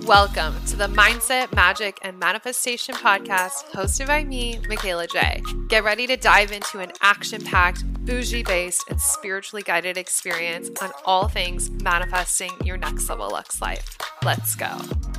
Welcome to the Mindset, Magic, and Manifestation podcast hosted by me, Michaela J. Get ready to dive into an action-packed, bougie-based, and spiritually guided experience on all things manifesting your next level Lux life. Let's go.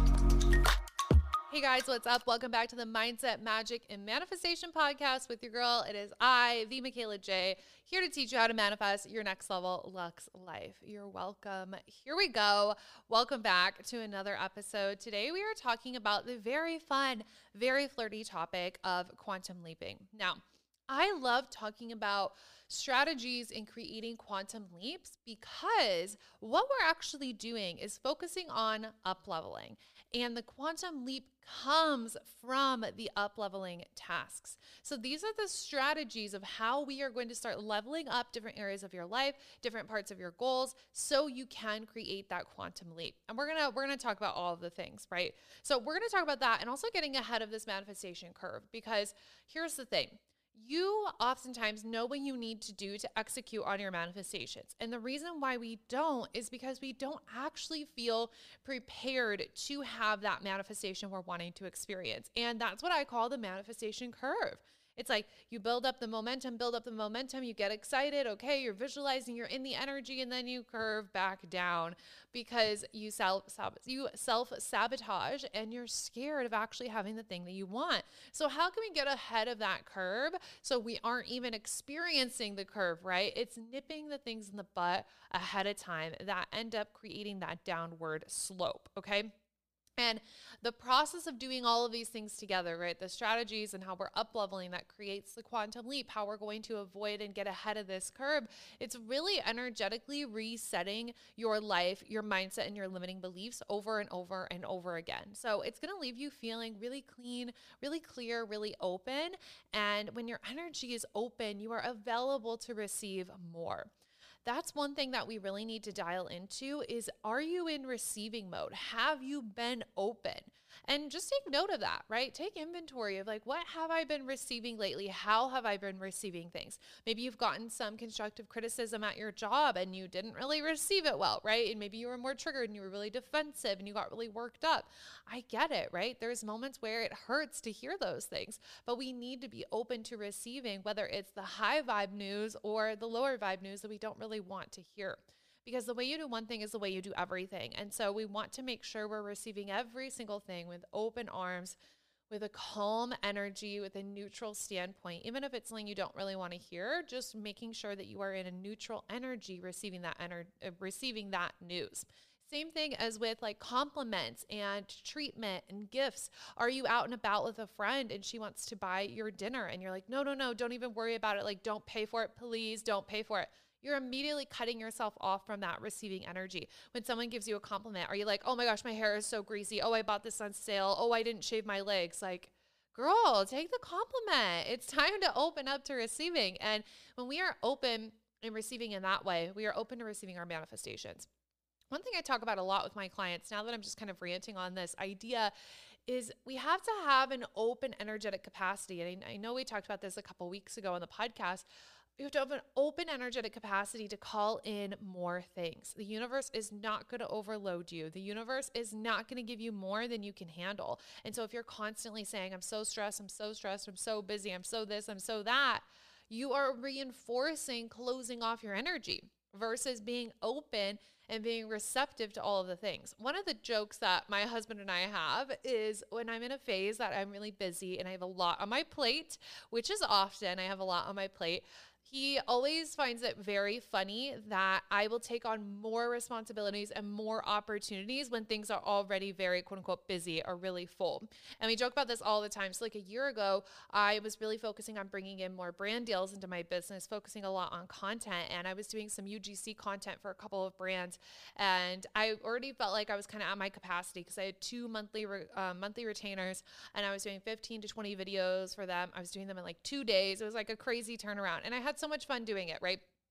Hey guys, what's up? Welcome back to the Mindset, Magic, and Manifestation podcast with your girl. It is I, the Michaela J, here to teach you how to manifest your next level Lux life. You're welcome. Here we go. Welcome back to another episode. Today we are talking about the very fun, very flirty topic of quantum leaping. Now, I love talking about strategies in creating quantum leaps because what we're actually doing is focusing on up-leveling. And the quantum leap comes from the up-leveling tasks. So these are the strategies of how we are going to start leveling up different areas of your life, different parts of your goals, so you can create that quantum leap. And we're gonna talk about all of the things, right? So we're gonna talk about that and also getting ahead of this manifestation curve, because here's the thing. You oftentimes know what you need to do to execute on your manifestations. And the reason why we don't is because we don't actually feel prepared to have that manifestation we're wanting to experience. And that's what I call the manifestation curve. It's like you build up the momentum, you get excited, okay, you're visualizing, you're in the energy, and then you curve back down because you self-sabotage and you're scared of actually having the thing that you want. So how can we get ahead of that curve so we aren't even experiencing the curve, right? It's nipping the things in the butt ahead of time that end up creating that downward slope, okay? And the process of doing all of these things together, right? The strategies and how we're up-leveling that creates the quantum leap, how we're going to avoid and get ahead of this curve. It's really energetically resetting your life, your mindset, and your limiting beliefs over and over and over again. So it's going to leave you feeling really clean, really clear, really open. And when your energy is open, you are available to receive more. That's one thing that we really need to dial into is, are you in receiving mode? Have you been open? And just take note of that, right? Take inventory of like, what have I been receiving lately? How have I been receiving things? Maybe you've gotten some constructive criticism at your job and you didn't really receive it well, right? And maybe you were more triggered and you were really defensive and you got really worked up. I get it, right? There's moments where it hurts to hear those things, but we need to be open to receiving, whether it's the high vibe news or the lower vibe news that we don't really want to hear. Because the way you do one thing is the way you do everything. And so we want to make sure we're receiving every single thing with open arms, with a calm energy, with a neutral standpoint. Even if it's something you don't really want to hear, just making sure that you are in a neutral energy receiving that news. Same thing as with like compliments and treatment and gifts. Are you out and about with a friend and she wants to buy your dinner and you're like, no, don't even worry about it. Like, don't pay for it. Please don't pay for it. You're immediately cutting yourself off from that receiving energy. When someone gives you a compliment, are you like, oh my gosh, my hair is so greasy. Oh, I bought this on sale. Oh, I didn't shave my legs. Like, girl, take the compliment. It's time to open up to receiving. And when we are open and receiving in that way, we are open to receiving our manifestations. One thing I talk about a lot with my clients, now that I'm just kind of ranting on this idea, is we have to have an open energetic capacity. And I know we talked about this a couple weeks ago on the podcast. You have to have an open energetic capacity to call in more things. The universe is not going to overload you. The universe is not going to give you more than you can handle. And so if you're constantly saying, I'm so stressed, I'm so busy, I'm so this, I'm so that, you are reinforcing closing off your energy versus being open and being receptive to all of the things. One of the jokes that my husband and I have is when I'm in a phase that I'm really busy and I have a lot on my plate, which is often I have a lot on my plate, he always finds it very funny that I will take on more responsibilities and more opportunities when things are already very quote unquote busy or really full. And we joke about this all the time. So like a year ago, I was really focusing on bringing in more brand deals into my business, focusing a lot on content. And I was doing some UGC content for a couple of brands. And I already felt like I was kind of at my capacity because I had two monthly retainers and I was doing 15 to 20 videos for them. I was doing them in like 2 days. It was like a crazy turnaround. And I had so much fun doing it, right?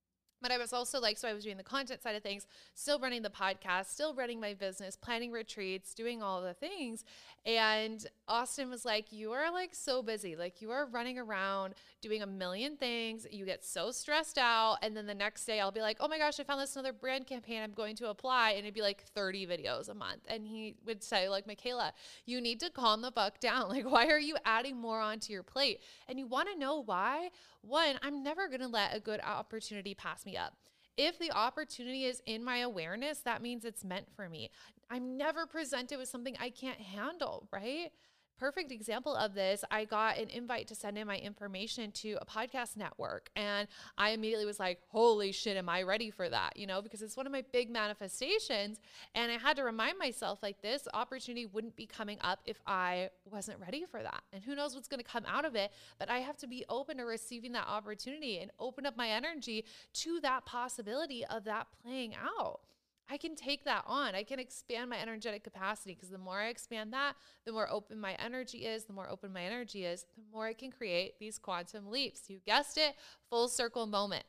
But I was also like, so I was doing the content side of things, still running the podcast, still running my business, planning retreats, doing all the things. And Austin was like, you are like so busy. Like you are running around doing a million things. You get so stressed out. And then the next day I'll be like, oh my gosh, I found this another brand campaign I'm going to apply. And it'd be like 30 videos a month. And he would say like, Michaela, you need to calm the fuck down. Like, why are you adding more onto your plate? And you want to know why? One, I'm never going to let a good opportunity pass me up. If the opportunity is in my awareness, that means it's meant for me. I'm never presented with something I can't handle, right? Perfect example of this, I got an invite to send in my information to a podcast network. And I immediately was like, holy shit, am I ready for that? You know, because it's one of my big manifestations. And I had to remind myself like this opportunity wouldn't be coming up if I wasn't ready for that. And who knows what's going to come out of it, but I have to be open to receiving that opportunity and open up my energy to that possibility of that playing out. I can take that on. I can expand my energetic capacity because the more I expand that, the more open my energy is. The more open my energy is, the more I can create these quantum leaps. You guessed it, full circle moment.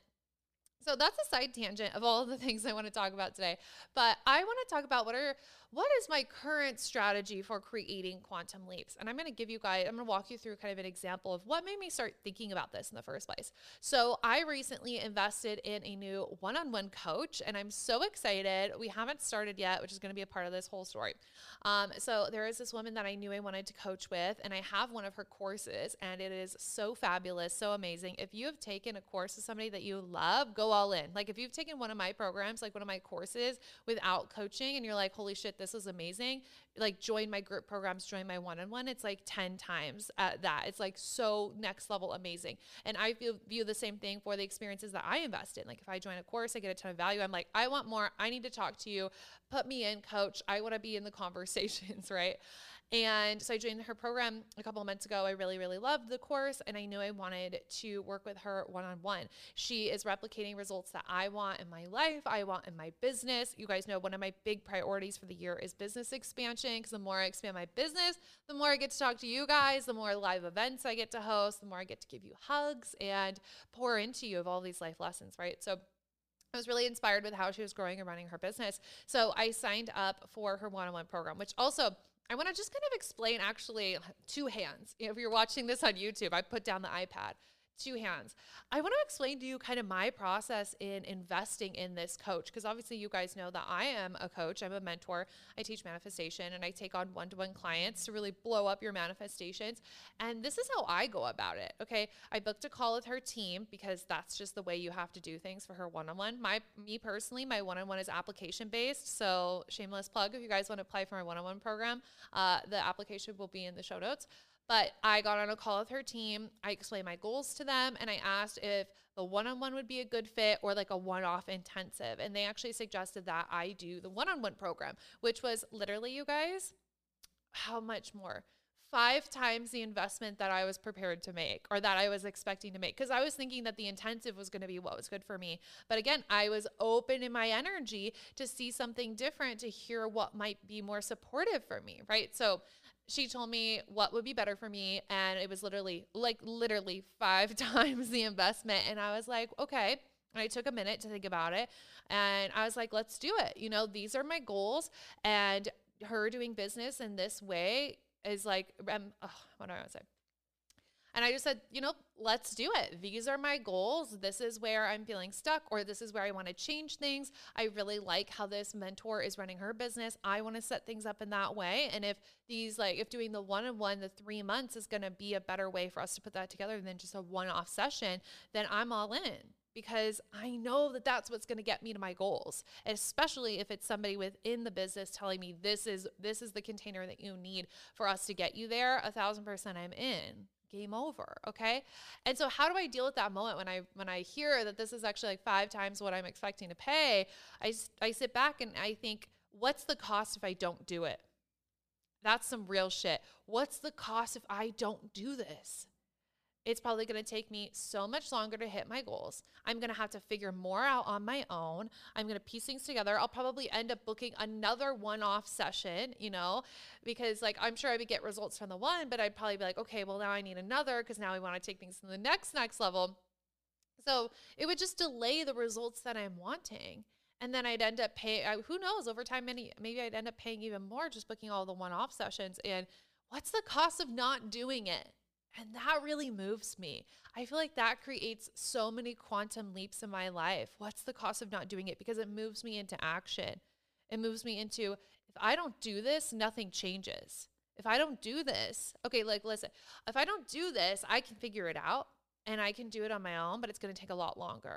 So that's a side tangent of all of the things I want to talk about today. But I want to talk about what is my current strategy for creating quantum leaps? And I'm going to give you guys, I'm going to walk you through kind of an example of what made me start thinking about this in the first place. So I recently invested in a new one-on-one coach, and I'm so excited. We haven't started yet, which is going to be a part of this whole story. So there is this woman that I knew I wanted to coach with, and I have one of her courses, and it is so fabulous, so amazing. If you have taken a course with somebody that you love, go all in. Like if you've taken one of my programs, like one of my courses without coaching, and you're like, holy shit, this is amazing. Like join my group programs, join my one-on-one. It's like 10 times that. It's like so next level amazing. And I view the same thing for the experiences that I invest in. Like if I join a course, I get a ton of value. I'm like, I want more. I need to talk to you. Put me in, coach. I want to be in the conversations, right? And so I joined her program a couple of months ago. I really, really loved the course, and I knew I wanted to work with her one-on-one. She is replicating results that I want in my life, I want in my business. You guys know one of my big priorities for the year is business expansion, because the more I expand my business, the more I get to talk to you guys, the more live events I get to host, the more I get to give you hugs and pour into you of all these life lessons, right? So I was really inspired with how she was growing and running her business. So I signed up for her one-on-one program, which also I want to just kind of explain actually two hands. If you're watching this on YouTube, I put down the iPad. Two hands. I want to explain to you kind of my process in investing in this coach, because obviously you guys know that I am a coach. I'm a mentor. I teach manifestation, and I take on one-to-one clients to really blow up your manifestations. And this is how I go about it. Okay. I booked a call with her team because that's just the way you have to do things for her one-on-one. Me personally, my one-on-one is application based. So shameless plug. If you guys want to apply for my one-on-one program, the application will be in the show notes. But I got on a call with her team. I explained my goals to them, and I asked if the one-on-one would be a good fit or like a one-off intensive. And they actually suggested that I do the one-on-one program, which was literally, you guys, how much more? 5 times the investment that I was prepared to make, or that I was expecting to make. Because I was thinking that the intensive was going to be what was good for me. But again, I was open in my energy to see something different, to hear what might be more supportive for me, right? So she told me what would be better for me, and it was literally 5 times the investment. And I was like, okay. And I took a minute to think about it, and I was like, let's do it. You know, these are my goals, and her doing business in this way is like, what do I want to say? And I just said, you know, let's do it. These are my goals. This is where I'm feeling stuck, or this is where I want to change things. I really like how this mentor is running her business. I want to set things up in that way. And if doing the one-on-one, the 3 months is going to be a better way for us to put that together than just a one-off session, then I'm all in. Because I know that that's what's going to get me to my goals, especially if it's somebody within the business telling me this is the container that you need for us to get you there. 1,000% I'm in. Game over. Okay. And so how do I deal with that moment when I hear that this is actually like 5 times what I'm expecting to pay? I sit back and I think, what's the cost if I don't do it? That's some real shit. What's the cost if I don't do this? It's probably going to take me so much longer to hit my goals. I'm going to have to figure more out on my own. I'm going to piece things together. I'll probably end up booking another one-off session, you know, because like, I'm sure I would get results from the one, but I'd probably be like, okay, well now I need another, because now we want to take things to the next level. So it would just delay the results that I'm wanting. And then I'd end up paying, who knows, over time, maybe I'd end up paying even more just booking all the one-off sessions. And what's the cost of not doing it? And that really moves me. I feel like that creates so many quantum leaps in my life. What's the cost of not doing it? Because it moves me into action. It moves me into, if I don't do this, nothing changes. If I don't do this, okay, like listen, if I don't do this, I can figure it out and I can do it on my own, but it's going to take a lot longer.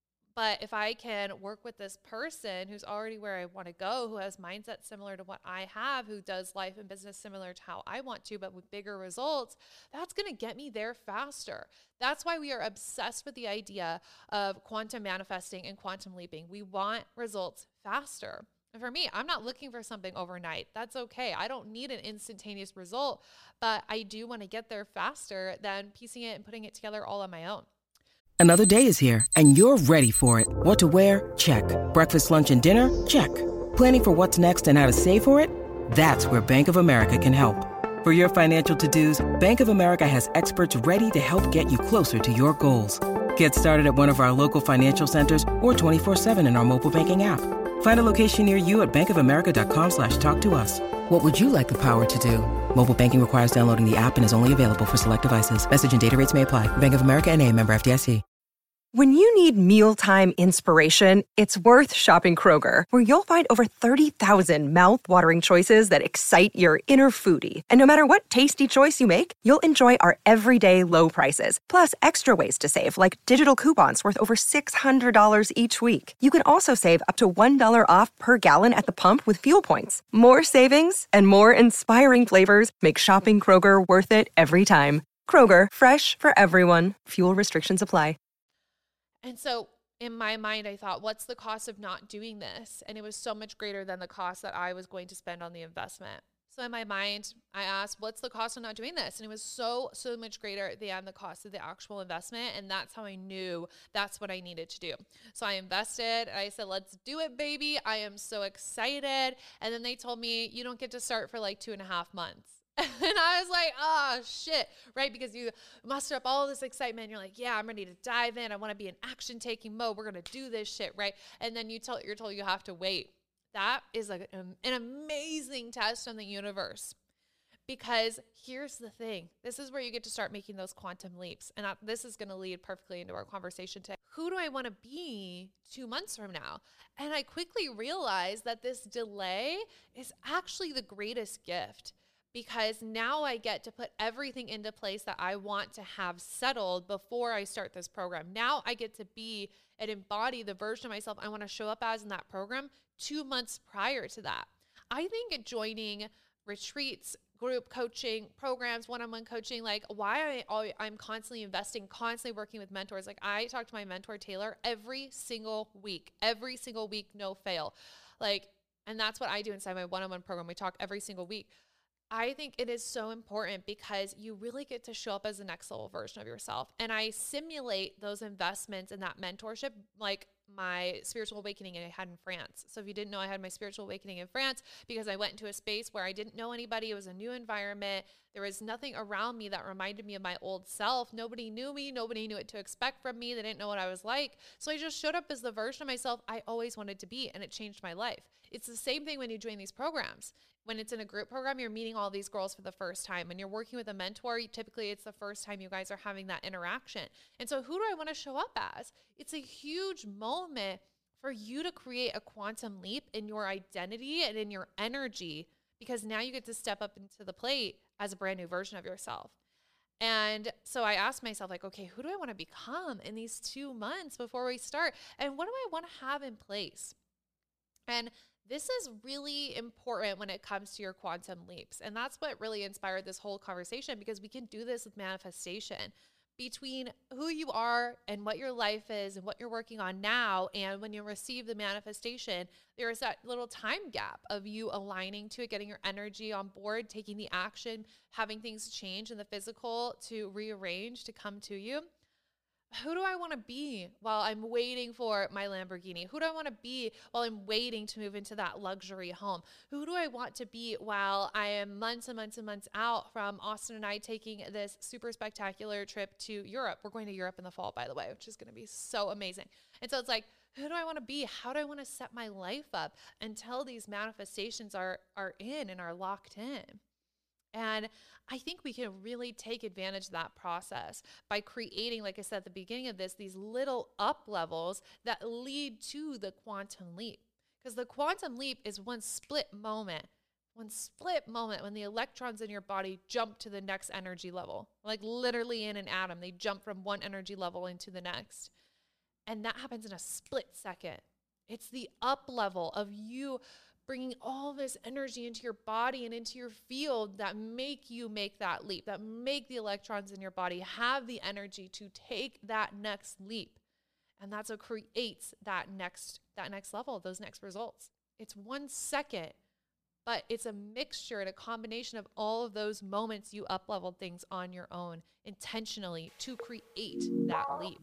But if I can work with this person who's already where I want to go, who has mindset similar to what I have, who does life and business similar to how I want to, but with bigger results, that's going to get me there faster. That's why we are obsessed with the idea of quantum manifesting and quantum leaping. We want results faster. And for me, I'm not looking for something overnight. That's okay. I don't need an instantaneous result, but I do want to get there faster than piecing it and putting it together all on my own. Another day is here, and you're ready for it. What to wear? Check. Breakfast, lunch, and dinner? Check. Planning for what's next and how to save for it? That's where Bank of America can help. For your financial to-dos, Bank of America has experts ready to help get you closer to your goals. Get started at one of our local financial centers or 24/7 in our mobile banking app. Find a location near you at bankofamerica.com/talktous. What would you like the power to do? Mobile banking requires downloading the app and is only available for select devices. Message and data rates may apply. Bank of America N.A., member FDIC. When you need mealtime inspiration, it's worth shopping Kroger, where you'll find over 30,000 mouth-watering choices that excite your inner foodie. And no matter what tasty choice you make, you'll enjoy our everyday low prices, plus extra ways to save, like digital coupons worth over $600 each week. You can also save up to $1 off per gallon at the pump with fuel points. More savings and more inspiring flavors make shopping Kroger worth it every time. Kroger, fresh for everyone. Fuel restrictions apply. And so in my mind, I thought, what's the cost of not doing this? And it was so much greater than the cost that I was going to spend on the investment. So in my mind, I asked, what's the cost of not doing this? And it was so much greater than the cost of the actual investment. And that's how I knew that's what I needed to do. So I invested. I said, let's do it, baby. I am so excited. And then they told me, you don't get to start for like 2.5 months. And I was like, oh, shit, right? Because you muster up all this excitement. You're like, yeah, I'm ready to dive in. I want to be in action-taking mode. We're going to do this shit, right? And then you're told you have to wait. That is like an amazing test on the universe. Because here's the thing. This is where you get to start making those quantum leaps. And this is going to lead perfectly into our conversation today. Who do I want to be 2 months from now? And I quickly realized that this delay is actually the greatest gift. Because now I get to put everything into place that I want to have settled before I start this program. Now I get to be and embody the version of myself I want to show up as in that program 2 months prior to that. I think joining retreats, group coaching, programs, one-on-one coaching, like why I'm constantly investing, constantly working with mentors. Like I talk to my mentor, Taylor, every single week, no fail. And that's what I do inside my one-on-one program. We talk every single week. I think it is so important because you really get to show up as the next level version of yourself. And I simulate those investments and that mentorship like my spiritual awakening I had in France. So if you didn't know, I had my spiritual awakening in France because I went into a space where I didn't know anybody. It was a new environment. There was nothing around me that reminded me of my old self. Nobody knew me. Nobody knew what to expect from me. They didn't know what I was like. So I just showed up as the version of myself I always wanted to be, and it changed my life. It's the same thing when you join these programs. When it's in a group program, you're meeting all these girls for the first time. When you're working with a mentor, typically it's the first time you guys are having that interaction. And so who do I want to show up as? It's a huge moment for you to create a quantum leap in your identity and in your energy, because now you get to step up into the plate as a brand new version of yourself. And so I asked myself, like, okay, who do I want to become in these 2 months before we start? And what do I want to have in place? And this is really important when it comes to your quantum leaps. And that's what really inspired this whole conversation, because we can do this with manifestation. Between who you are and what your life is and what you're working on now, and when you receive the manifestation, there is that little time gap of you aligning to it, getting your energy on board, taking the action, having things change in the physical to rearrange to come to you. who do I want to be while I'm waiting for my Lamborghini? Who do I want to be while I'm waiting to move into that luxury home? Who do I want to be while I am months and months and months out from Austin and I taking this super spectacular trip to Europe? We're going to Europe in the fall, by the way, which is going to be so amazing. And so it's like, who do I want to be? How do I want to set my life up until these manifestations are in and are locked in? And I think we can really take advantage of that process by creating, like I said at the beginning of this, these little up levels that lead to the quantum leap. Because the quantum leap is one split moment when the electrons in your body jump to the next energy level. Like literally in an atom, they jump from one energy level into the next. And that happens in a split second. It's the up level of you bringing all this energy into your body and into your field that make you make that leap, that make the electrons in your body have the energy to take that next leap. And that's what creates that next level, those next results. It's 1 second, but it's a mixture and a combination of all of those moments you up-leveled things on your own intentionally to create that leap.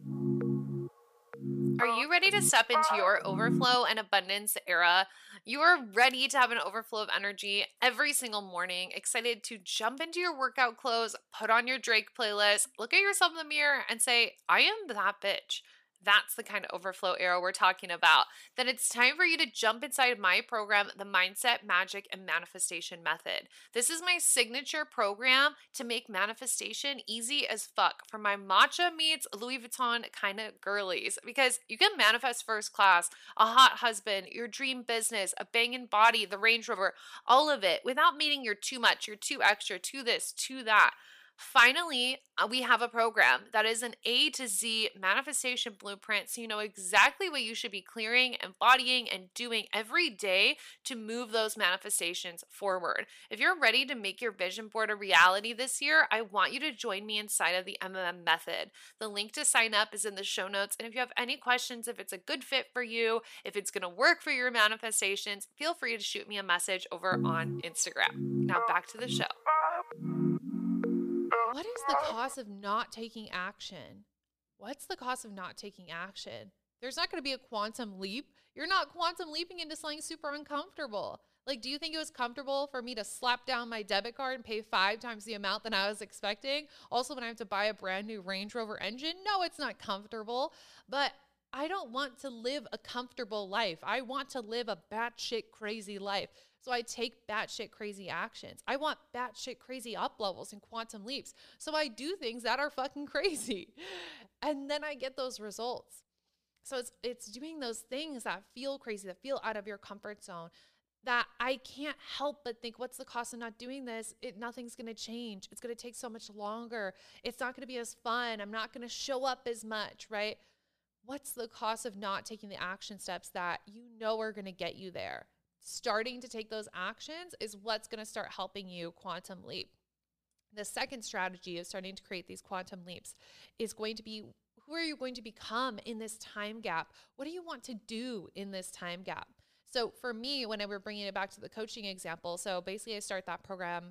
Are you ready to step into your overflow and abundance era? You are ready to have an overflow of energy every single morning, excited to jump into your workout clothes, put on your Drake playlist, look at yourself in the mirror and say, I am that bitch. That's the kind of overflow era we're talking about. Then it's time for you to jump inside my program, the Mindset, Magic, and Manifestation Method. This is my signature program to make manifestation easy as fuck for my matcha meets Louis Vuitton kind of girlies. Because you can manifest first class, a hot husband, your dream business, a banging body, the Range Rover, all of it without meaning you're too much, you're too extra, too this, too that. Finally, we have a program that is an A to Z manifestation blueprint so you know exactly what you should be clearing, embodying, and doing every day to move those manifestations forward. If you're ready to make your vision board a reality this year, I want you to join me inside of the MMM Method. The link to sign up is in the show notes, and if you have any questions, if it's a good fit for you, if it's going to work for your manifestations, feel free to shoot me a message over on Instagram. Now back to the show. What is the cost of not taking action? What's the cost of not taking action? There's not going to be a quantum leap. You're not quantum leaping into something super uncomfortable. Like, do you think it was comfortable for me to slap down my debit card and pay 5 times the amount than I was expecting? Also, when I have to buy a brand new Range Rover engine? No, it's not comfortable. But I don't want to live a comfortable life. I want to live a batshit crazy life. So I take batshit crazy actions. I want batshit crazy up levels and quantum leaps. So I do things that are fucking crazy. And then I get those results. So it's doing those things that feel crazy, that feel out of your comfort zone, that I can't help but think, what's the cost of not doing this? Nothing's going to change. It's going to take so much longer. It's not going to be as fun. I'm not going to show up as much, right? What's the cost of not taking the action steps that you know are going to get you there? Starting to take those actions is what's going to start helping you quantum leap. The second strategy of starting to create these quantum leaps is going to be, who are you going to become in this time gap? What do you want to do in this time gap? So for me, when I were bringing it back to the coaching example, so basically I start that program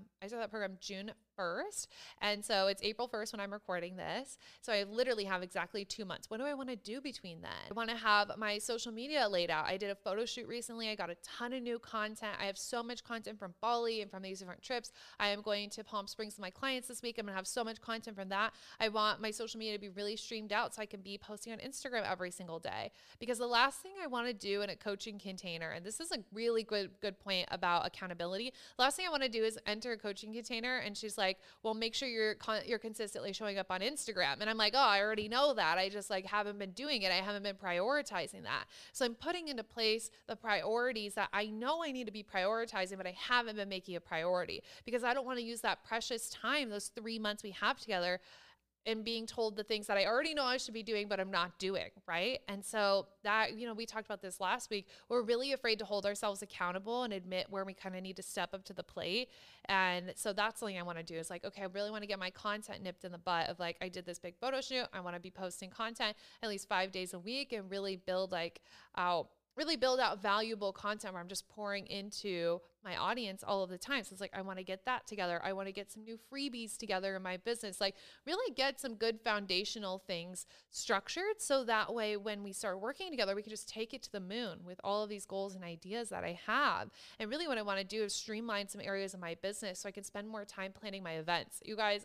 June 1st. And so it's April 1st when I'm recording this. So I literally have exactly 2 months. What do I want to do between then? I want to have my social media laid out. I did a photo shoot recently. I got a ton of new content. I have so much content from Bali and from these different trips. I am going to Palm Springs with my clients this week. I'm going to have so much content from that. I want my social media to be really streamed out so I can be posting on Instagram every single day. Because the last thing I want to do in a coaching container, and this is a really good point about accountability. The last thing I want to do is enter a coaching container and she's like, well, make sure you're consistently showing up on Instagram. And I'm like, oh, I already know that. I just haven't been doing it. I haven't been prioritizing that. So I'm putting into place the priorities that I know I need to be prioritizing, but I haven't been making a priority because I don't want to use that precious time, those 3 months we have together, and being told the things that I already know I should be doing, but I'm not doing, right? And so that, we talked about this last week. We're really afraid to hold ourselves accountable and admit where we kind of need to step up to the plate. And so that's something I want to do is I really want to get my content nipped in the butt of I did this big photo shoot. I want to be posting content at least 5 days a week and really build out really build out valuable content where I'm just pouring into my audience all of the time. So it's like, I want to get that together. I want to get some new freebies together in my business, like really get some good foundational things structured. So that way, when we start working together, we can just take it to the moon with all of these goals and ideas that I have. And really what I want to do is streamline some areas of my business so I can spend more time planning my events. You guys,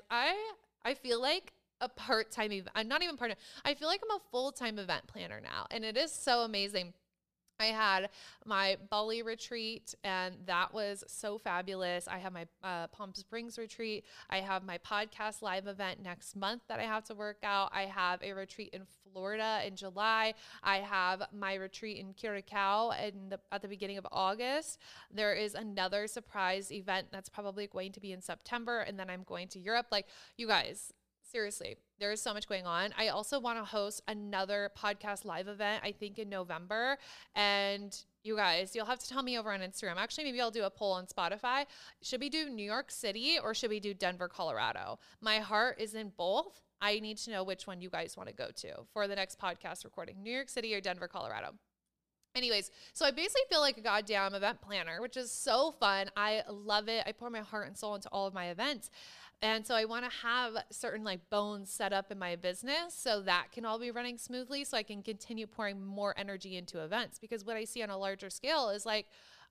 I feel like a part-time event. I'm not even part-time. I feel like I'm a full-time event planner now. And it is so amazing. I had my Bali retreat, and that was so fabulous. I have my Palm Springs retreat. I have my podcast live event next month that I have to work out. I have a retreat in Florida in July. I have my retreat in Curacao at the beginning of August. There is another surprise event that's probably going to be in September, and then I'm going to Europe. Like, you guys, seriously, there is so much going on. I also want to host another podcast live event, I think in November. And you guys, you'll have to tell me over on Instagram. Actually, maybe I'll do a poll on Spotify. Should we do New York City or should we do Denver, Colorado? My heart is in both. I need to know which one you guys want to go to for the next podcast recording, New York City or Denver, Colorado. Anyways, so I basically feel like a goddamn event planner, which is so fun. I love it. I pour my heart and soul into all of my events. And so I want to have certain like bones set up in my business so that can all be running smoothly so I can continue pouring more energy into events. Because what I see on a larger scale is like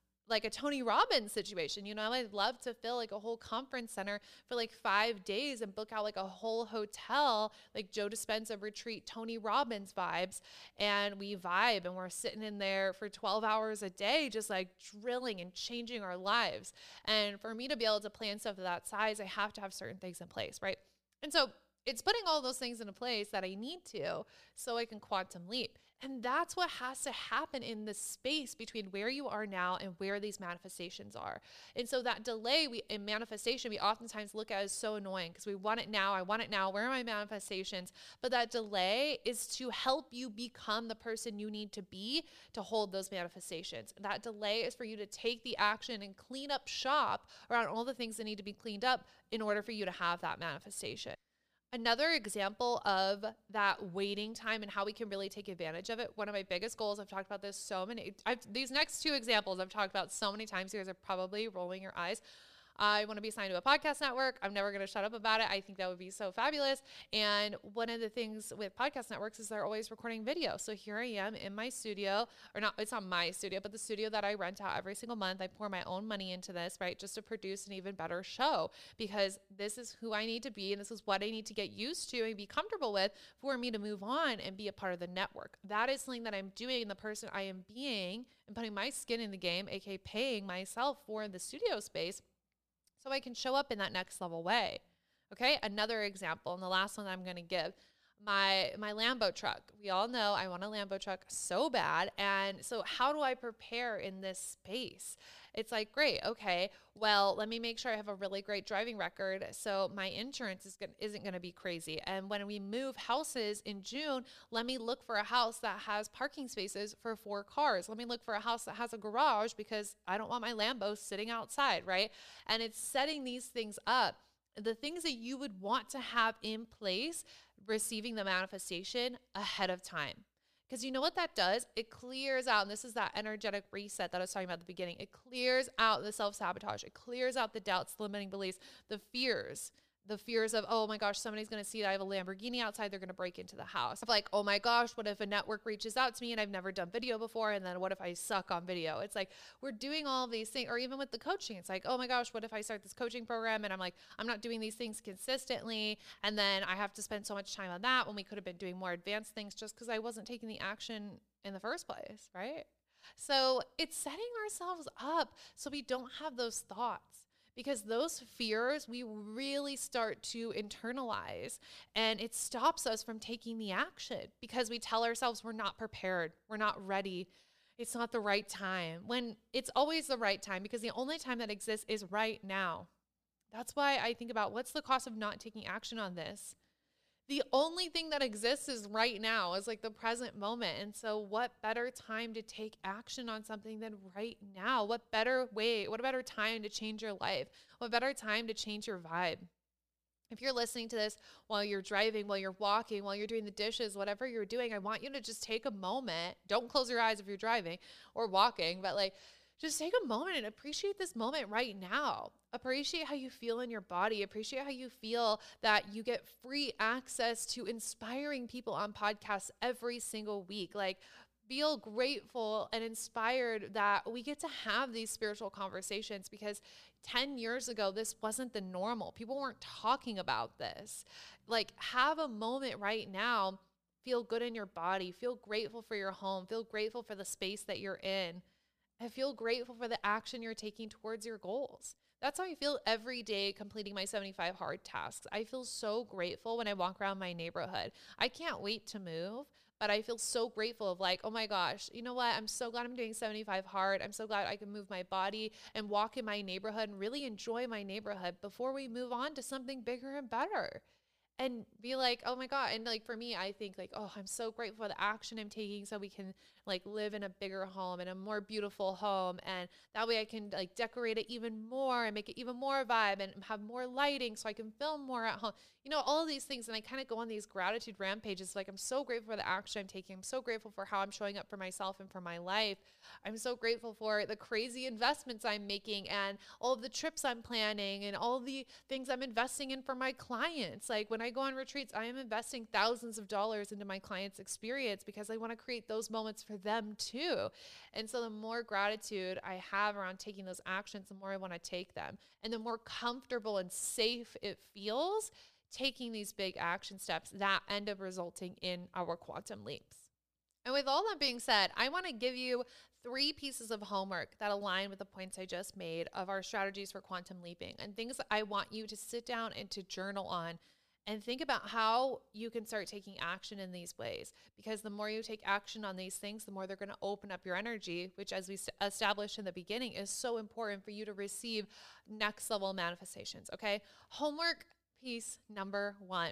a Tony Robbins situation. You know, I'd love to fill like a whole conference center for like 5 days and book out like a whole hotel, like Joe Dispenza retreat, Tony Robbins vibes. And we vibe and we're sitting in there for 12 hours a day, just like drilling and changing our lives. And for me to be able to plan stuff of that size, I have to have certain things in place, right? And so it's putting all those things into place that I need to so I can quantum leap. And that's what has to happen in the space between where you are now and where these manifestations are. And so that delay in manifestation, we oftentimes look at as so annoying because we want it now. I want it now. Where are my manifestations? But that delay is to help you become the person you need to be to hold those manifestations. That delay is for you to take the action and clean up shop around all the things that need to be cleaned up in order for you to have that manifestation. Another example of that waiting time and how we can really take advantage of it. One of my biggest goals, I've talked about this so many, these next two examples I've talked about so many times. You guys are probably rolling your eyes. I want to be signed to a podcast network. I'm never going to shut up about it. I think that would be so fabulous. And one of the things with podcast networks is they're always recording video. So here I am in my studio, or not, it's not my studio, but the studio that I rent out every single month. I pour my own money into this, right? Just to produce an even better show, because this is who I need to be. And this is what I need to get used to and be comfortable with for me to move on and be a part of the network. That is something that I'm doing. The person I am being and putting my skin in the game, aka paying myself for the studio space, so I can show up in that next level way. Okay, another example, and the last one that I'm going to give, my Lambo truck. We all know I want a Lambo truck so bad. And so how do I prepare in this space? It's like, great, okay, well, let me make sure I have a really great driving record so my insurance isn't going to be crazy. And when we move houses in June, let me look for a house that has parking spaces for 4 cars. Let me look for a house that has a garage because I don't want my Lambo sitting outside, right? And it's setting these things up. The things that you would want to have in place, receiving the manifestation ahead of time. Because you know what that does? It clears out, and this is that energetic reset that I was talking about at the beginning. It clears out the self-sabotage. It clears out the doubts, the limiting beliefs, the fears of, oh my gosh, somebody's going to see that I have a Lamborghini outside. They're going to break into the house. Like, oh my gosh, what if a network reaches out to me and I've never done video before? And then what if I suck on video? It's like, we're doing all of these things. Or even with the coaching, it's like, oh my gosh, what if I start this coaching program and I'm like, I'm not doing these things consistently. And then I have to spend so much time on that when we could have been doing more advanced things just because I wasn't taking the action in the first place, right? So it's setting ourselves up so we don't have those thoughts. Because those fears, we really start to internalize, and it stops us from taking the action because we tell ourselves we're not prepared, we're not ready, it's not the right time, when it's always the right time, because the only time that exists is right now. That's why I think about, what's the cost of not taking action on this? The only thing that exists is right now, is like the present moment. And so what better time to take action on something than right now? What better time to change your life? What better time to change your vibe? If you're listening to this while you're driving, while you're walking, while you're doing the dishes, whatever you're doing, I want you to just take a moment. Don't close your eyes if you're driving or walking, but like just take a moment and appreciate this moment right now. Appreciate how you feel in your body. Appreciate how you feel that you get free access to inspiring people on podcasts every single week. Like, feel grateful and inspired that we get to have these spiritual conversations, because 10 years ago, this wasn't the normal. People weren't talking about this. Like, have a moment right now. Feel good in your body. Feel grateful for your home. Feel grateful for the space that you're in. And feel grateful for the action you're taking towards your goals. That's how I feel every day completing my 75 hard tasks. I feel so grateful when I walk around my neighborhood. I can't wait to move, but I feel so grateful of like, oh my gosh, you know what? I'm so glad I'm doing 75 hard. I'm so glad I can move my body and walk in my neighborhood and really enjoy my neighborhood before we move on to something bigger and better. And be like, oh my God. And like, for me, I think like, oh, I'm so grateful for the action I'm taking so we can like live in a bigger home and a more beautiful home. And that way I can like decorate it even more and make it even more vibe and have more lighting so I can film more at home. You know, all of these things. And I kind of go on these gratitude rampages. Like, I'm so grateful for the action I'm taking. I'm so grateful for how I'm showing up for myself and for my life. I'm so grateful for the crazy investments I'm making and all of the trips I'm planning and all the things I'm investing in for my clients. Like, when I go on retreats, I am investing thousands of dollars into my clients' experience because I want to create those moments for them too. And so the more gratitude I have around taking those actions, the more I want to take them. And the more comfortable and safe it feels taking these big action steps that end up resulting in our quantum leaps. And with all that being said, I want to give you 3 pieces of homework that align with the points I just made of our strategies for quantum leaping, and things that I want you to sit down and to journal on and think about how you can start taking action in these ways. Because the more you take action on these things, the more they're going to open up your energy, which, as we established in the beginning, is so important for you to receive next level manifestations. Okay. Homework piece number 1.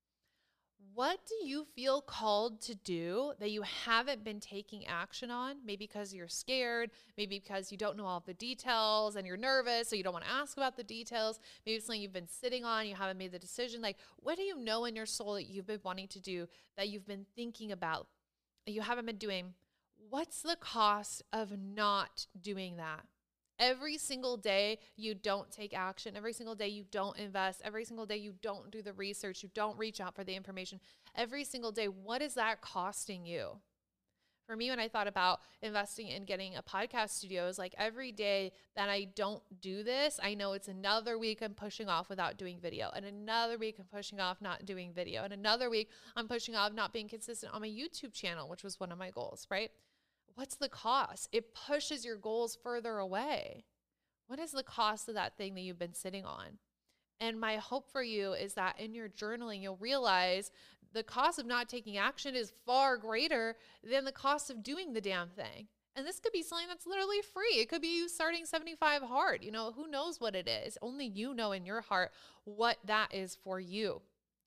What do you feel called to do that you haven't been taking action on? Maybe because you're scared, maybe because you don't know all the details and you're nervous, so you don't want to ask about the details. Maybe it's something you've been sitting on, you haven't made the decision. Like, what do you know in your soul that you've been wanting to do, that you've been thinking about, that you haven't been doing? What's the cost of not doing that? Every single day you don't take action, every single day you don't invest, every single day you don't do the research, you don't reach out for the information, every single day, what is that costing you? For me, when I thought about investing in getting a podcast studio, is like every day that I don't do this, I know it's another week I'm pushing off without doing video, and another week I'm pushing off not doing video, and another week I'm pushing off not being consistent on my YouTube channel, which was one of my goals, right? What's the cost? It pushes your goals further away. What is the cost of that thing that you've been sitting on? And my hope for you is that in your journaling, you'll realize the cost of not taking action is far greater than the cost of doing the damn thing. And this could be something that's literally free. It could be you starting 75 hard. You know, who knows what it is? Only you know in your heart what that is for you.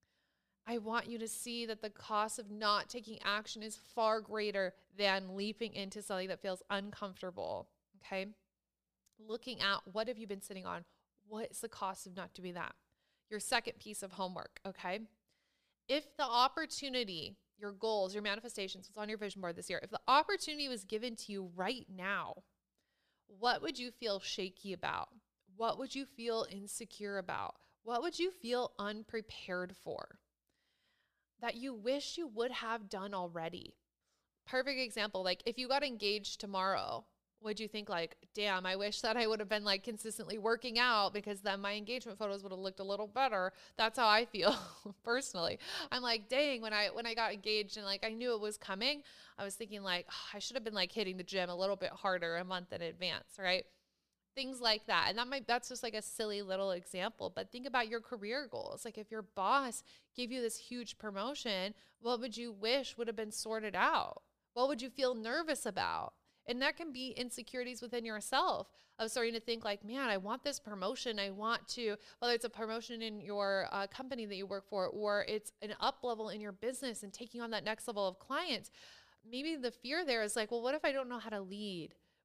I want you to see that the cost of not taking action is far greater than leaping into something that feels uncomfortable, okay? Looking at what have you been sitting on? What is the cost of not doing that? Your second piece of homework, okay? If the opportunity, your goals, your manifestations, what's on your vision board this year, if the opportunity was given to you right now, what would you feel shaky about? What would you feel insecure about? What would you feel unprepared for? That you wish you would have done already. Perfect example, like if you got engaged tomorrow, would you think like, damn, I wish that I would have been like consistently working out because then my engagement photos would have looked a little better. That's how I feel personally. I'm like, dang, when I got engaged and like I knew it was coming, I was thinking like, oh, I should have been like hitting the gym a little bit harder a month in advance, right? Things like that. And that's just like a silly little example, but think about your career goals. Like if your boss gave you this huge promotion, what would you wish would have been sorted out? What would you feel nervous about? And that can be insecurities within yourself of starting to think like, man, I want this promotion. I want to, whether it's a promotion in your company that you work for, or it's an up level in your business and taking on that next level of clients. Maybe the fear there is like, well, what if I don't know how to lead?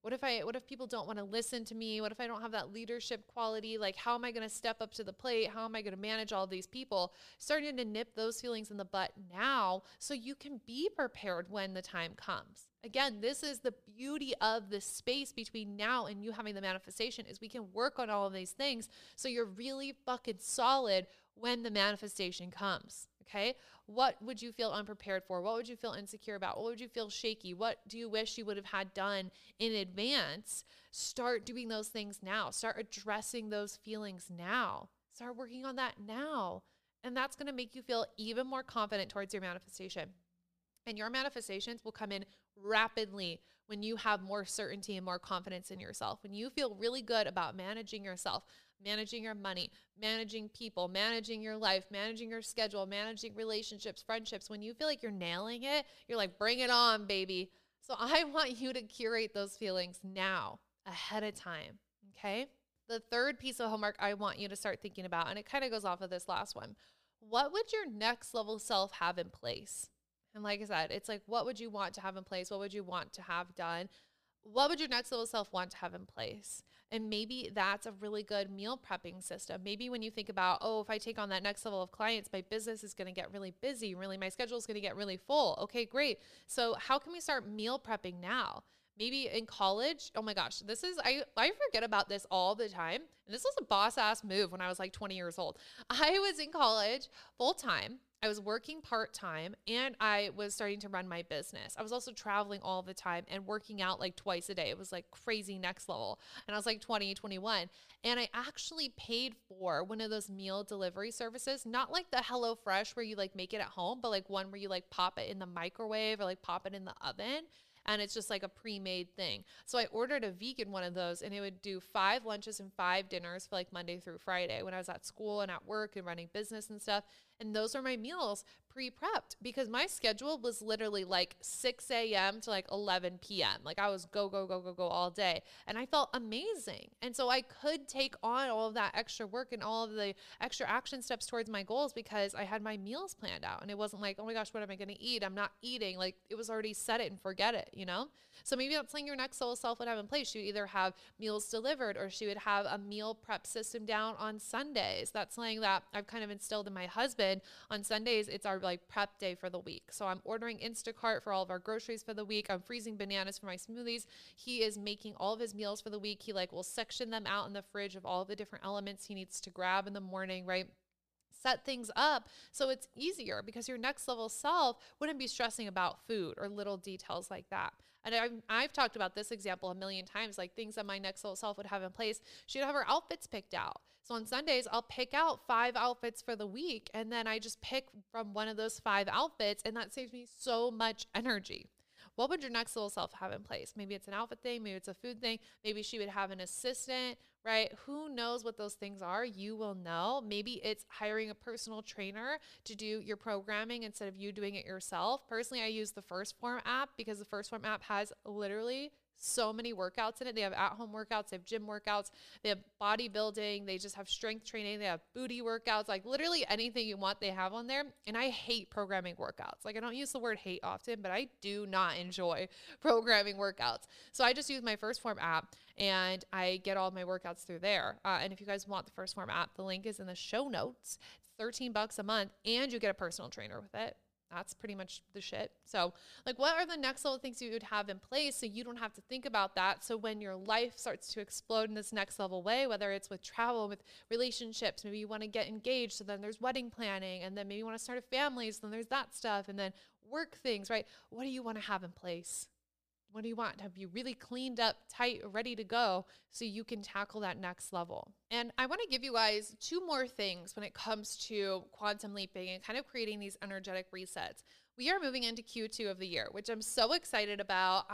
What if people don't want to listen to me? What if I don't have that leadership quality? Like, how am I going to step up to the plate? How am I going to manage all these people? Starting to nip those feelings in the butt now so you can be prepared when the time comes. Again, this is the beauty of the space between now and you having the manifestation is we can work on all of these things so you're really fucking solid when the manifestation comes. Okay. What would you feel unprepared for? What would you feel insecure about? What would you feel shaky? What do you wish you would have had done in advance? Start doing those things now. Start addressing those feelings now. Start working on that now. And that's going to make you feel even more confident towards your manifestation. And your manifestations will come in rapidly when you have more certainty and more confidence in yourself. When you feel really good about managing yourself, managing your money, managing people, managing your life, managing your schedule, managing relationships, friendships. When you feel like you're nailing it, you're like, bring it on, baby. So I want you to curate those feelings now, ahead of time, okay? The third piece of homework I want you to start thinking about, and it kind of goes off of this last one. What would your next level self have in place? And like I said, it's like, what would you want to have in place? What would you want to have done? What would your next level self want to have in place? And maybe that's a really good meal prepping system. Maybe when you think about, oh, if I take on that next level of clients, my business is going to get really busy. Really, my schedule is going to get really full. Okay, great. So how can we start meal prepping now? Maybe in college, oh my gosh, this is, I forget about this all the time. And this was a boss ass move when I was like 20 years old. I was in college full time. I was working part-time and I was starting to run my business. I was also traveling all the time and working out like twice a day. It was like crazy next level. And I was like 20, 21. And I actually paid for one of those meal delivery services, not like the HelloFresh where you like make it at home, but like one where you like pop it in the microwave or like pop it in the oven. And it's just like a pre-made thing. So I ordered a vegan one of those and it would do 5 lunches and 5 dinners for like Monday through Friday when I was at school and at work and running business and stuff. And those are my meals pre-prepped because my schedule was literally like 6 a.m. to like 11 p.m. Like I was go all day. And I felt amazing. And so I could take on all of that extra work and all of the extra action steps towards my goals because I had my meals planned out. And it wasn't like, oh my gosh, what am I going to eat? I'm not eating. Like it was already set it and forget it, you know? So maybe that's something your next soul self would have in place. She would either have meals delivered or she would have a meal prep system down on Sundays. That's something that I've kind of instilled in my husband. On Sundays, it's our like prep day for the week. So I'm ordering Instacart for all of our groceries for the week. I'm freezing bananas for my smoothies. He is making all of his meals for the week. He like will section them out in the fridge of all the different elements he needs to grab in the morning, right? Set things up so it's easier because your next level self wouldn't be stressing about food or little details like that. And I've talked about this example a million times, like things that my next level self would have in place. She'd have her outfits picked out. So on Sundays, I'll pick out 5 outfits for the week. And then I just pick from one of those 5 outfits. And that saves me so much energy. What would your next level self have in place? Maybe it's an outfit thing. Maybe it's a food thing. Maybe she would have an assistant, right? Who knows what those things are? You will know. Maybe it's hiring a personal trainer to do your programming instead of you doing it yourself. Personally, I use the First Form app because the First Form app has literally so many workouts in it. They have at-home workouts, they have gym workouts, they have bodybuilding, they just have strength training, they have booty workouts, like literally anything you want they have on there. And I hate programming workouts. Like I don't use the word hate often, but I do not enjoy programming workouts. So I just use my First Form app and I get all of my workouts through there. And if you guys want the First Form app, the link is in the show notes. It's $13 a month and you get a personal trainer with it. That's pretty much the shit. So like, what are the next level things you would have in place so you don't have to think about that? So when your life starts to explode in this next level way, whether it's with travel, with relationships, maybe you want to get engaged. So then there's wedding planning, and then maybe you want to start a family. So then there's that stuff, and then work things, right? What do you want to have in place? What do you want to be really cleaned up, tight, ready to go so you can tackle that next level? And I want to give you guys 2 more things when it comes to quantum leaping and kind of creating these energetic resets. We are moving into Q2 of the year, which I'm so excited about.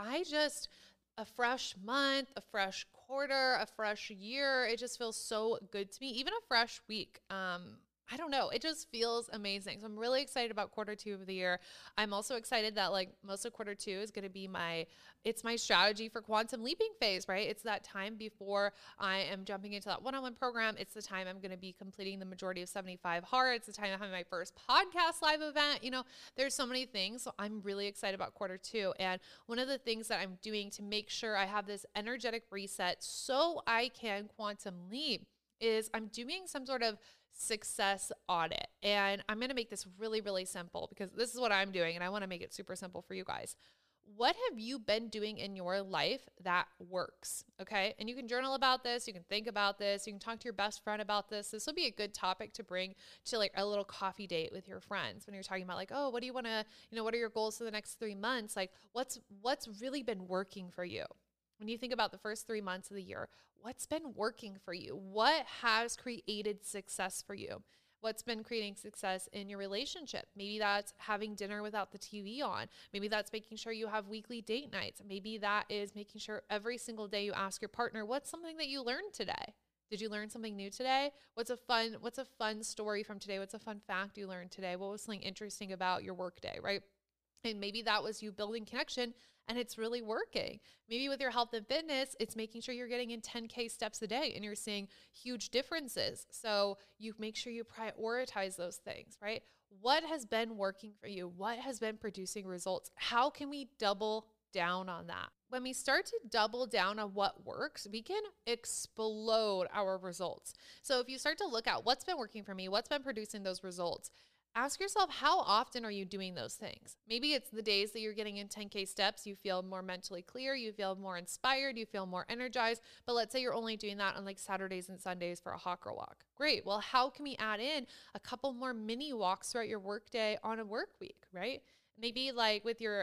A fresh month, a fresh quarter, a fresh year. It just feels so good to me. Even a fresh week. I don't know. It just feels amazing. So I'm really excited about quarter 2 of the year. I'm also excited that like most of quarter 2 is going to be it's my strategy for quantum leaping phase, right? It's that time before I am jumping into that one-on-one program. It's the time I'm going to be completing the majority of 75 hard. It's the time I'm having my first podcast live event. You know, there's so many things. So I'm really excited about quarter 2. And one of the things that I'm doing to make sure I have this energetic reset so I can quantum leap is I'm doing some sort of success audit. And I'm going to make this really, really simple because this is what I'm doing and I want to make it super simple for you guys. What have you been doing in your life that works? Okay. And you can journal about this. You can think about this. You can talk to your best friend about this. This will be a good topic to bring to like a little coffee date with your friends when you're talking about like, oh, what do you want to, what are your goals for the next 3 months? Like what's really been working for you? When you think about the first 3 months of the year, what's been working for you? What has created success for you? What's been creating success in your relationship? Maybe that's having dinner without the TV on. Maybe that's making sure you have weekly date nights. Maybe that is making sure every single day you ask your partner, what's something that you learned today? Did you learn something new today? What's a fun story from today? What's a fun fact you learned today? What was something interesting about your workday, right? And maybe that was you building connection and it's really working. Maybe with your health and fitness, it's making sure you're getting in 10K steps a day and you're seeing huge differences. So you make sure you prioritize those things, right? What has been working for you? What has been producing results? How can we double down on that? When we start to double down on what works, we can explode our results. So if you start to look at what's been working for me, what's been producing those results, ask yourself, how often are you doing those things? Maybe it's the days that you're getting in 10K steps, you feel more mentally clear, you feel more inspired, you feel more energized. But let's say you're only doing that on like Saturdays and Sundays for a hot girl walk. Great. Well, how can we add in a couple more mini walks throughout your workday on a work week, right? Maybe like with your,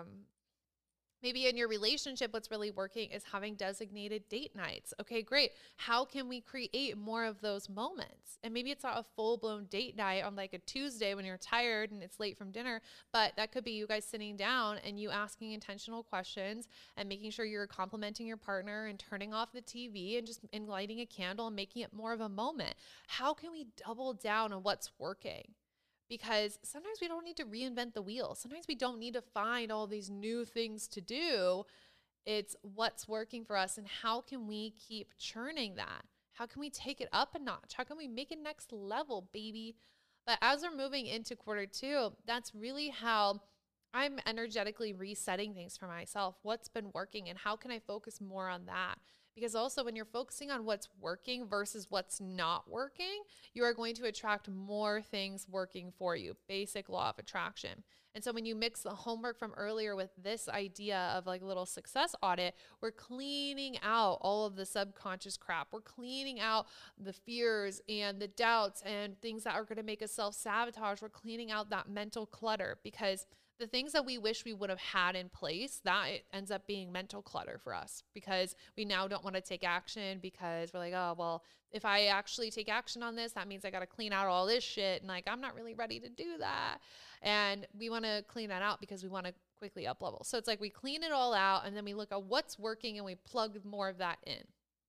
maybe in your relationship, what's really working is having designated date nights. Okay, great. How can we create more of those moments? And maybe it's not a full-blown date night on like a Tuesday when you're tired and it's late from dinner, but that could be you guys sitting down and you asking intentional questions and making sure you're complimenting your partner and turning off the TV and just lighting a candle and making it more of a moment. How can we double down on what's working? Because sometimes we don't need to reinvent the wheel. Sometimes we don't need to find all these new things to do. It's what's working for us and how can we keep churning that? How can we take it up a notch? How can we make it next level, baby? But as we're moving into quarter 2, that's really how I'm energetically resetting things for myself. What's been working and how can I focus more on that? Because also when you're focusing on what's working versus what's not working, you are going to attract more things working for you. Basic law of attraction. And so when you mix the homework from earlier with this idea of like a little success audit, we're cleaning out all of the subconscious crap. We're cleaning out the fears and the doubts and things that are going to make us self-sabotage. We're cleaning out that mental clutter because the things that we wish we would have had in place, that it ends up being mental clutter for us because we now don't want to take action because we're like, oh, well, if I actually take action on this, that means I got to clean out all this shit. And like, I'm not really ready to do that. And we want to clean that out because we want to quickly up level. So it's like we clean it all out and then we look at what's working and we plug more of that in.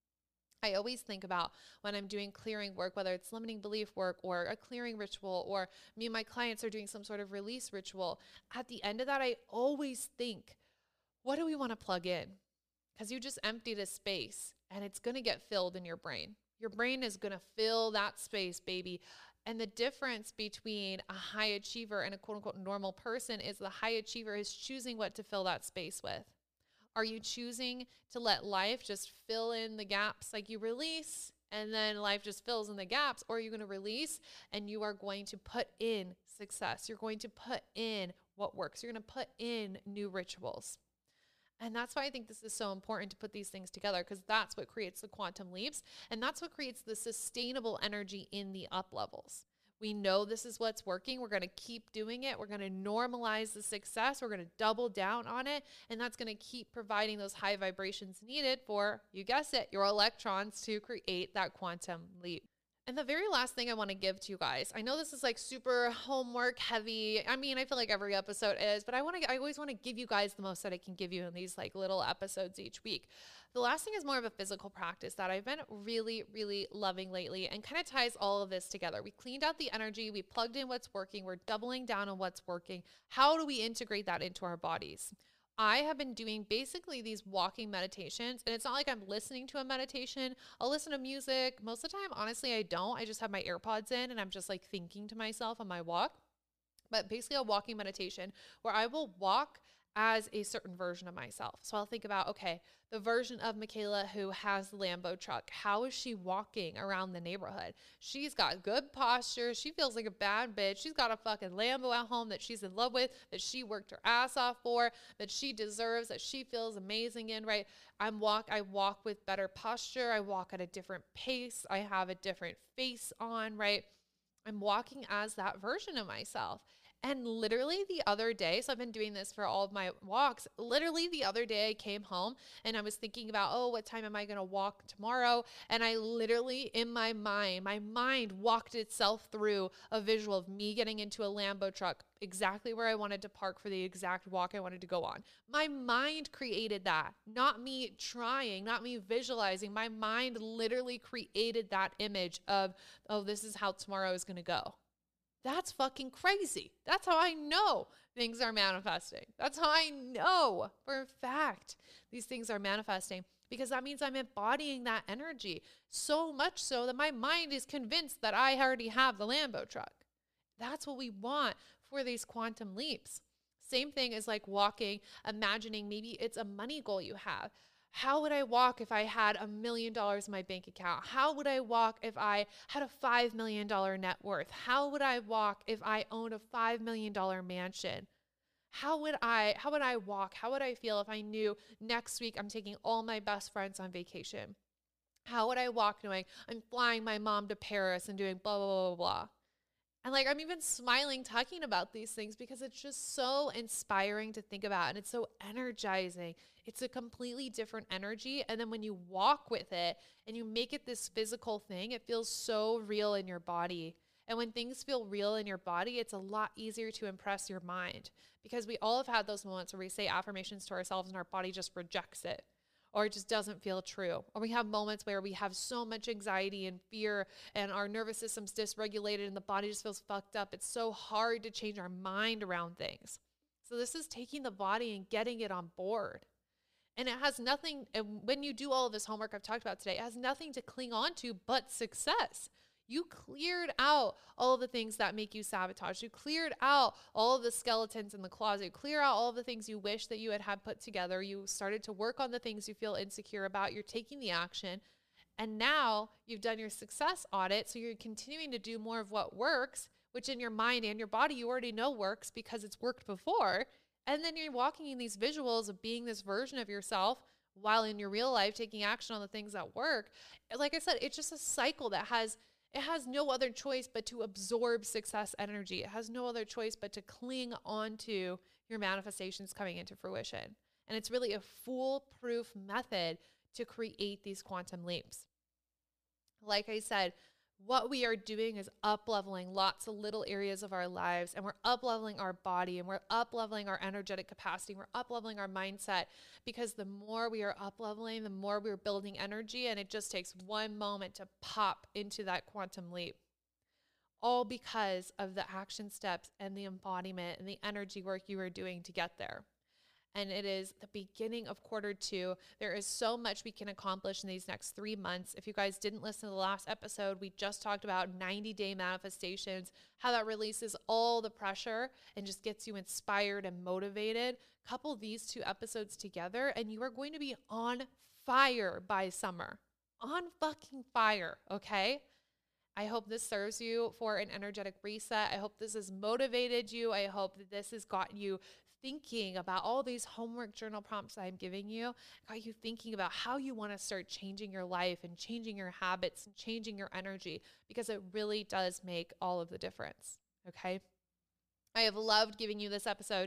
I always think about when I'm doing clearing work, whether it's limiting belief work or a clearing ritual, or me and my clients are doing some sort of release ritual. At the end of that, I always think, what do we want to plug in? Because you just emptied a space and it's going to get filled in your brain. Your brain is going to fill that space, baby. And the difference between a high achiever and a quote unquote normal person is the high achiever is choosing what to fill that space with. Are you choosing to let life just fill in the gaps? Like you release and then life just fills in the gaps, or are you going to release and you are going to put in success? You're going to put in what works. You're going to put in new rituals. And that's why I think this is so important to put these things together, because that's what creates the quantum leaps. And that's what creates the sustainable energy in the up levels. We know this is what's working. We're going to keep doing it. We're going to normalize the success. We're going to double down on it. And that's going to keep providing those high vibrations needed for, you guessed it, your electrons to create that quantum leap. And the very last thing I want to give to you guys, I know this is like super homework heavy. I mean, I feel like every episode is, but I always want to give you guys the most that I can give you in these like little episodes each week. The last thing is more of a physical practice that I've been really, really loving lately and kind of ties all of this together. We cleaned out the energy. We plugged in what's working. We're doubling down on what's working. How do we integrate that into our bodies? I have been doing basically these walking meditations, and it's not like I'm listening to a meditation. I'll listen to music. Most of the time, honestly, I don't. I just have my AirPods in and I'm just like thinking to myself on my walk. But basically a walking meditation where I will walk as a certain version of myself. So I'll think about, okay, the version of Michaela who has the Lambo truck, how is she walking around the neighborhood? She's got good posture. She feels like a bad bitch. She's got a fucking Lambo at home that she's in love with, that she worked her ass off for, that she deserves, that she feels amazing in, right? I walk with better posture. I walk at a different pace. I have a different face on, right? I'm walking as that version of myself. And literally the other day, so I've been doing this for all of my walks. Literally the other day I came home and I was thinking about, oh, what time am I going to walk tomorrow? And I literally in my mind walked itself through a visual of me getting into a Lambo truck, exactly where I wanted to park for the exact walk I wanted to go on. My mind created that, not me trying, not me visualizing. My mind literally created that image of, oh, this is how tomorrow is going to go. That's fucking crazy. That's how I know things are manifesting. That's how I know for a fact these things are manifesting, because that means I'm embodying that energy so much so that my mind is convinced that I already have the Lambo truck. That's what we want for these quantum leaps. Same thing as like walking, imagining maybe it's a money goal you have. How would I walk if I had $1 million in my bank account? How would I walk if I had a $5 million net worth? How would I walk if I owned a $5 million mansion? How would I walk? How would I feel if I knew next week I'm taking all my best friends on vacation? How would I walk knowing I'm flying my mom to Paris and doing blah, blah, blah, blah, blah? And like, I'm even smiling talking about these things because it's just so inspiring to think about. And it's so energizing. It's a completely different energy. And then when you walk with it and you make it this physical thing, it feels so real in your body. And when things feel real in your body, it's a lot easier to impress your mind, because we all have had those moments where we say affirmations to ourselves and our body just rejects it, or it just doesn't feel true. Or we have moments where we have so much anxiety and fear and our nervous system's dysregulated and the body just feels fucked up. It's so hard to change our mind around things. So this is taking the body and getting it on board. And it has nothing, and when you do all of this homework I've talked about today, it has nothing to cling on to but success. You cleared out all of the things that make you sabotage. You cleared out all of the skeletons in the closet. You clear out all of the things you wish that you had put together. You started to work on the things you feel insecure about. You're taking the action. And now you've done your success audit. So you're continuing to do more of what works, which in your mind and your body, you already know works because it's worked before. And then you're walking in these visuals of being this version of yourself while in your real life taking action on the things that work. Like I said, it's just a cycle that has no other choice but to absorb success energy. It has no other choice but to cling onto your manifestations coming into fruition. And it's really a foolproof method to create these quantum leaps. Like I said, what we are doing is up-leveling lots of little areas of our lives, and we're up-leveling our body, and we're up-leveling our energetic capacity, and we're up-leveling our mindset, because the more we are up-leveling, the more we're building energy, and it just takes one moment to pop into that quantum leap. All because of the action steps and the embodiment and the energy work you are doing to get there. And it is the beginning of Q2. There is so much we can accomplish in these next 3 months. If you guys didn't listen to the last episode, we just talked about 90-day manifestations, how that releases all the pressure and just gets you inspired and motivated. Couple these 2 episodes together and you are going to be on fire by summer. On fucking fire, okay? I hope this serves you for an energetic reset. I hope this has motivated you. I hope that this has got you thinking about all these homework journal prompts I'm giving you, got you thinking about how you want to start changing your life and changing your habits and changing your energy, because it really does make all of the difference, okay? I have loved giving you this episode.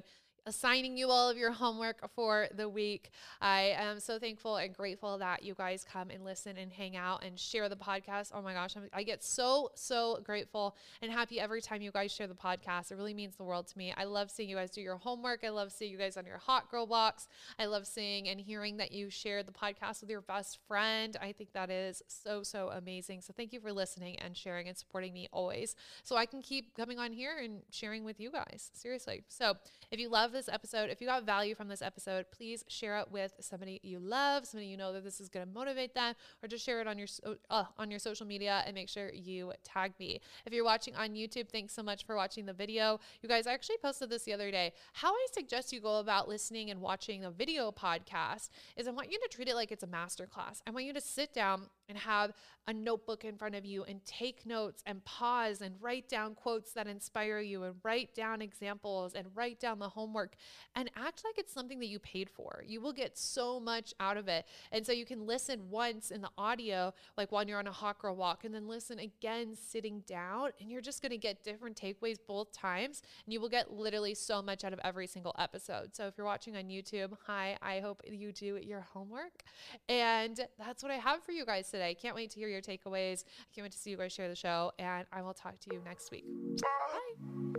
assigning you all of your homework for the week. I am so thankful and grateful that you guys come and listen and hang out and share the podcast. Oh my gosh, I get so grateful and happy every time you guys share the podcast. It really means the world to me. I love seeing you guys do your homework. I love seeing you guys on your hot girl walks. I love seeing and hearing that you shared the podcast with your best friend. I think that is so amazing. So thank you for listening and sharing and supporting me always, so I can keep coming on here and sharing with you guys. Seriously. So if you love this episode, if you got value from this episode, please share it with somebody you love, somebody you know that this is going to motivate them, or just share it on your social media and make sure you tag me. If you're watching on YouTube, thanks so much for watching the video. You guys, I actually posted this the other day. How I suggest you go about listening and watching a video podcast is I want you to treat it like it's a masterclass. I want you to sit down and have a notebook in front of you and take notes and pause and write down quotes that inspire you and write down examples and write down the homework and act like it's something that you paid for. You will get so much out of it. And so you can listen once in the audio, like when you're on a hot girl walk, and then listen again sitting down, and you're just going to get different takeaways both times, and you will get literally so much out of every single episode. So if you're watching on YouTube, hi, I hope you do your homework. And that's what I have for you guys today. Can't wait to hear your takeaways. I can't wait to see you guys share the show, and I will talk to you next week. Bye.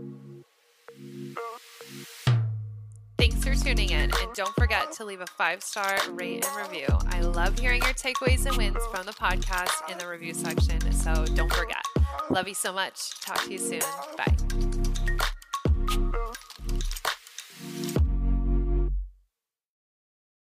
Thanks for tuning in, and don't forget to leave a 5-star rate and review. I love hearing your takeaways and wins from the podcast in the review section, so don't forget. Love you so much. Talk to you soon. Bye.